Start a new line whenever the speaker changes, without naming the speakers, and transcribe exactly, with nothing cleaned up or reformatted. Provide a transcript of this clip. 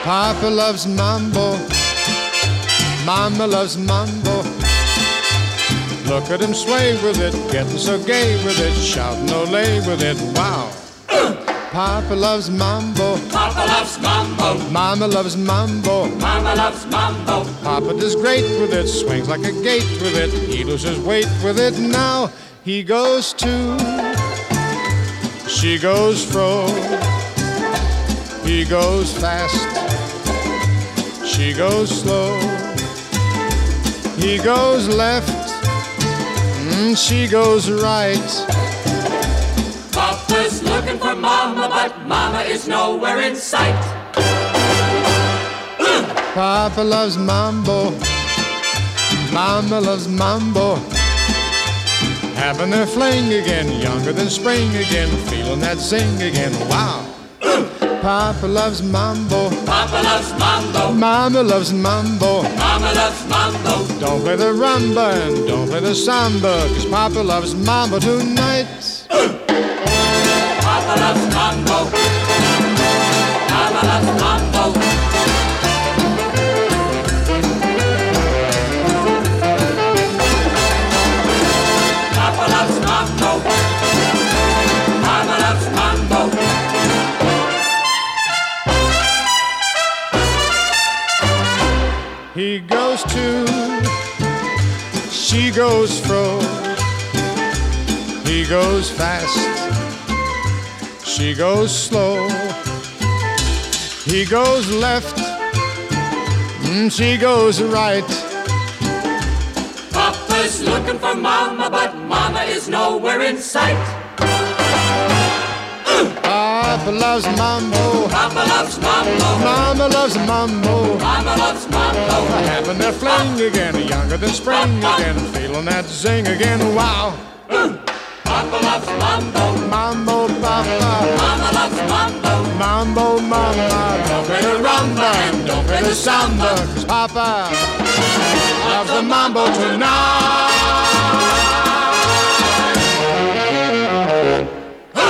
Papa loves mambo, Mama loves mambo. Look at him sway with it, getting so gay with it, shouting ole with it, wow. Papa loves mambo,
Papa loves mambo,
Mama loves mambo,
Mama loves mambo.
Papa does great with it, swings like a gate with it, he loses weight with it. Now he goes to, she goes fro, he goes fast, she goes slow, he goes left, mm, she goes right.
Papa's looking for Mama, but Mama is nowhere in sight.
Papa loves mambo, Mama loves mambo. Having their fling again, younger than spring again, feeling that zing again, wow. Papa loves mambo,
Papa loves mambo,
Mama loves mambo.
Mama loves mambo.
Don't play the rumba and don't play the samba, 'cause Papa loves mambo tonight.
Papa loves mambo, Mama loves mambo. Papa loves mambo, Mama loves mambo.
He goes to, she goes fro, he goes fast, she goes slow, he goes left, mm, she goes right.
Papa's looking for Mama, but Mama is nowhere in sight.
Papa loves mambo,
Papa loves mambo,
Mama loves mambo.
Mama loves mambo.
Having their fling again, younger than spring again, feeling that zing again, wow.
Papa loves mambo,
Mambo, Papa,
Mama loves mambo.
mambo, Mama. Don't play the rumba and don't play the samba, 'cause Papa loves the mambo tonight.